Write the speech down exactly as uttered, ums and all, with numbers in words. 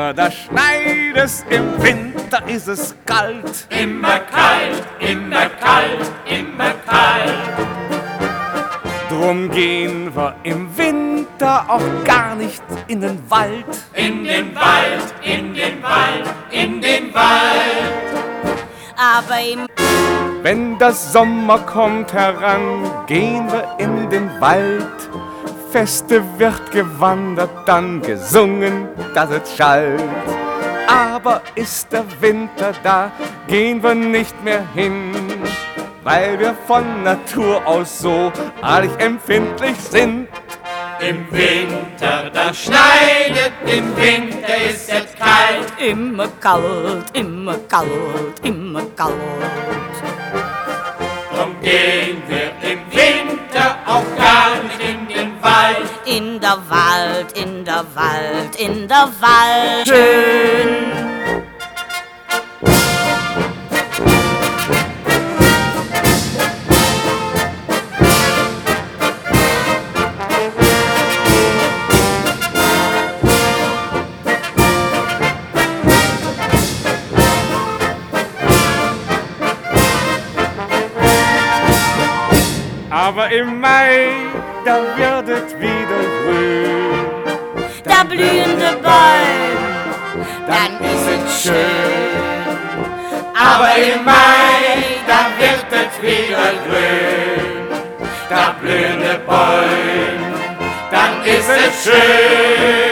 Sommer, da schneit es, im Winter ist es kalt. Immer kalt, immer kalt, immer kalt. Drum gehen wir im Winter auch gar nicht in den Wald. In den Wald, in den Wald, in den Wald. Aber im Wenn der Sommer kommt heran, gehen wir in den Wald. Feste wird gewandert, dann gesungen, dass es schallt. Aber ist der Winter da, gehen wir nicht mehr hin, weil wir von Natur aus so arg empfindlich sind. Im Winter, da schneidet, im Winter ist es kalt. immer kalt, immer kalt, immer kalt. Drum gehen wir im Winter auch gar nicht in den Wald. In der Wald, in der Wald, in der Wald. Schön. Aber im Mai, da wird es wieder grün. Da blühende Bäume, Dann ist es schön. Aber im Mai, da wird es wieder grün. Da blühende Bäume, dann ist es schön.